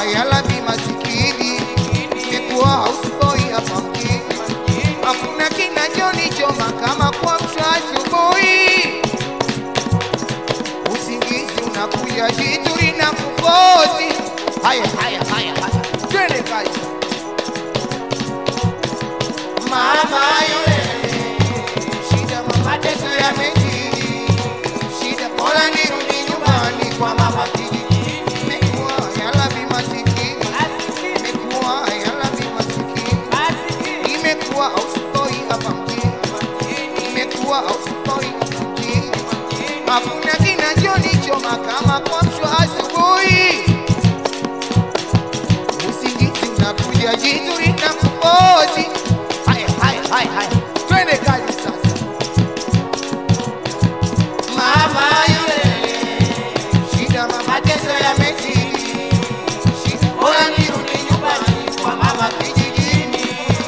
yala bi masikini, nimekuwa houseboy hapa mjini. Hakuna kinachonichoma kama kuamshwa asubuhi, usingizi unakuja jitu linakukosi. Haya, twende kazi. Mama yule, shida mateso yamezidi, shida bora nirudi nyumbani kwa mama kijijini. Nimekuwa yala bi masikini, nimekuwa yala bi masikini, nimekuwa houseboy hapa mjini, nimekuwa houseboy hapa mjini. Hakuna kinachonichoma kama kuamshwa asubuhi, usingizi unakuja jitu linakukosi. Haya, twende kazi sasa. Mama yule, shida mateso yamezidi, shida bora nirudi nyumbani kwa mama kijijini.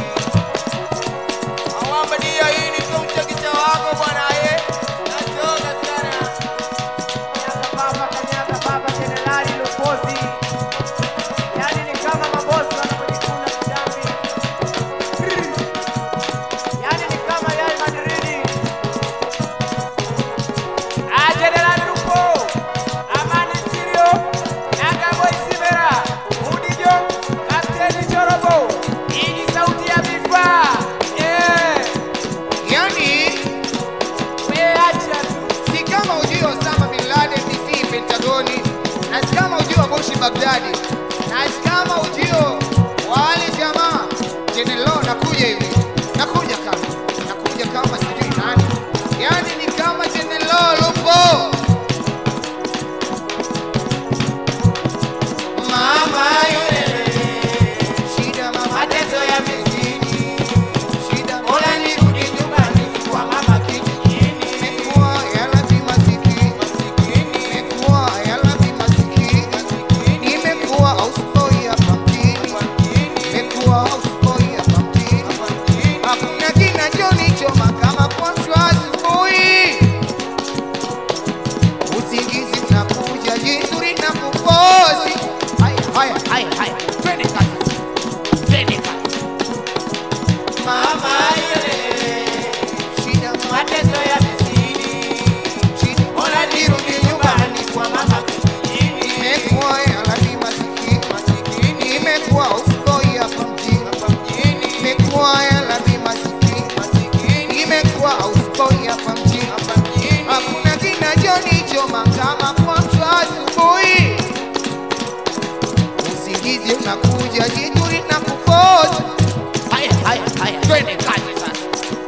Awamba dia hii ni sauti kicha wako bwana nachoka sana. Kanyaga baba Jenerali Lupozi. Yaani ni kama mabosi wanapojikuna kidambi. Yaani ni kama Real Madrid. Jenerali Lupo. Amani Sirio. Nanga Boy Simera. Udijo. Kapteni Chorobo. Hii ni sauti ya vifaa. Yani si kama ujio Osama Bin Laden DC Pentagoni, na si kama ujio wa Bush Baghdadi, na si kama ujio wale jamaa Jenelo nakuja hivi, nakuja kama sijui nani. Yani ni kama Jenelo Lupo. Mama yule, shida mateso yamezidi, shida bora nirudi nyumbani kwa mama kijijini. Nimekuwa yala bi masikini, nimekuwa yala bi masikini, nimekuwa houseboy hapa mjini, nimekuwa houseboy hapa mjini. Hakuna kinachonichoma kama kuamshwa asubuhi, usingizi unakuja jitu linakukosi. Haya, twende kazi. Mama yule, shida mateso yamezidi, shida bora nirudi nyumbani kwa mama kijijini. Nimekuwa yala bi masikini, nimekuwa houseboy hapa mjini, nimekuwa yala bi masikini, nimekuwa houseboy hapa mjini. Hakuna kinachonichoma kama kuamshwa asubuhi, usingizi unakuja jitu linakukosi. Haya, twende kazi sasa.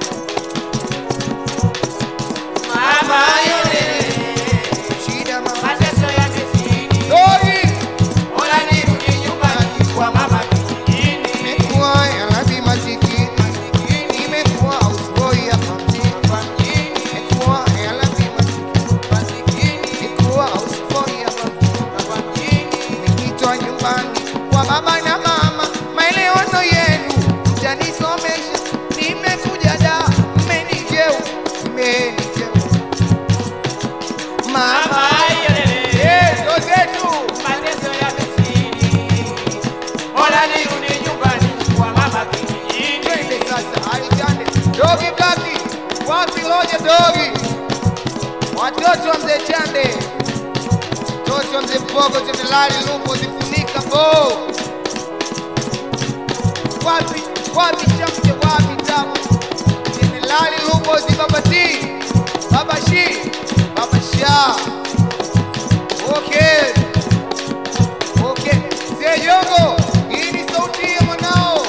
Mama yule, shida mateso yamezidi, bora nirudi nyumbani kwa mama kijijini. Nimekuwa yala bi masikini, nimekuwa houseboy hapa mjini, nimekuwa yala bi masikini, nimekuwa houseboy hapa mjini. Nimeitwa nyumbani kwa baba na mama, maelewano yenu mtanisomesha. Nimekuja da, mmenijeu. Mama yule, ndo zetu mateso yamezidi, bora nirudi nyumbani kwa mama kijijini. Twende sasa, alijane Dogi Blaki, wapi hoja Dogi? Watoto wa mzee Chande, watoto wa mzee Mpogo, Jenerali Lupo zifunika bo. Wapi chamche, wapi tamu? Jenerali Lupo zibabati, Baba Shi, Baba Sha. Okay. Mzee Jongo, hii ni sauti ya mwanao.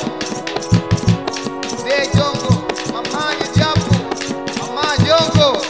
Mzee Jongo, mama Jabu, mama Jongo.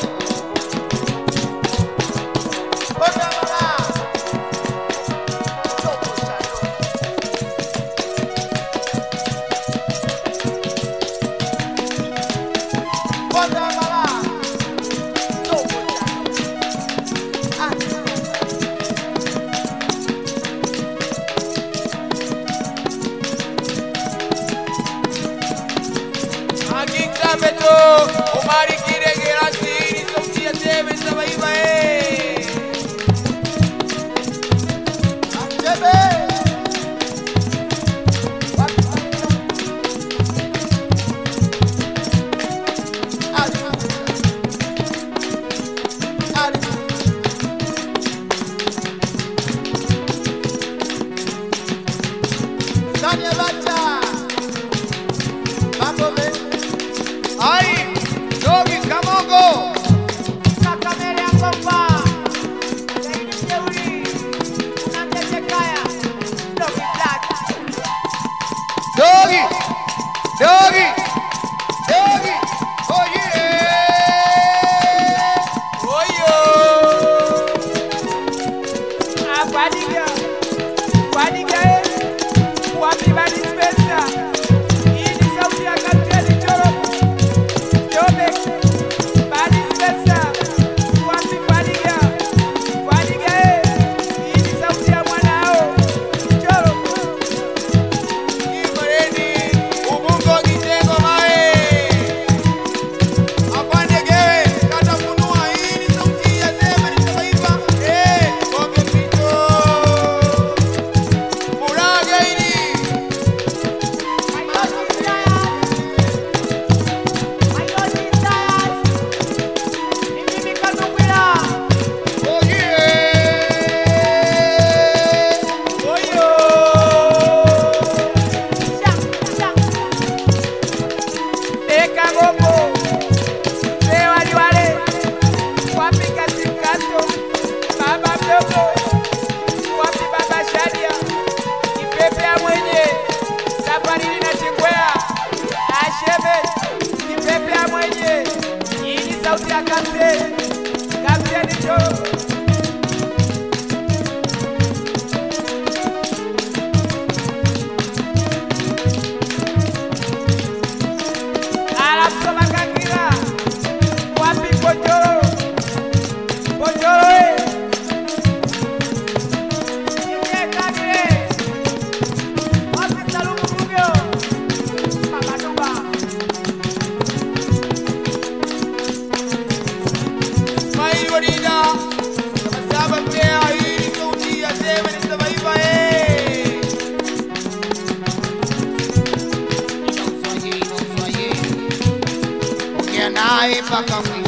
Tanya Bata. Mambo me. Ai, Dogi Kamongo. Kakamele ya Komba. Zaidi Mjeuri. Unamjeje Kaya. Dogi Black. Dogi. Dogi. Dogi. Oh yeah. Oh yo. Abadiga. Badiga. Wapi badi spesa. Hii ni sauti ya Kapteni Choro. Jobe. Badi spesa. Wapi badiga. Badiga. Hii ni sauti ya mwanao. Choro. Imareni. Ubungo Kitengo mae. Afande gewe. Kata funua. Hii ni sauti ya Sema ni Taifa. Bonge Pito. Muraga hili. Oh yeah. Oh yo. Kapteni Choro. Arapsoma Kakira. Wapi Bojoro. Bojoro Nye Kakire. Wapi Salumu Rubio. Mama Duba. Ismail Warida. Sabasaba Mkea. Hii ni sauti ya Sema ni Taifa. Inauswaye. Ongea naye mpaka mwisho.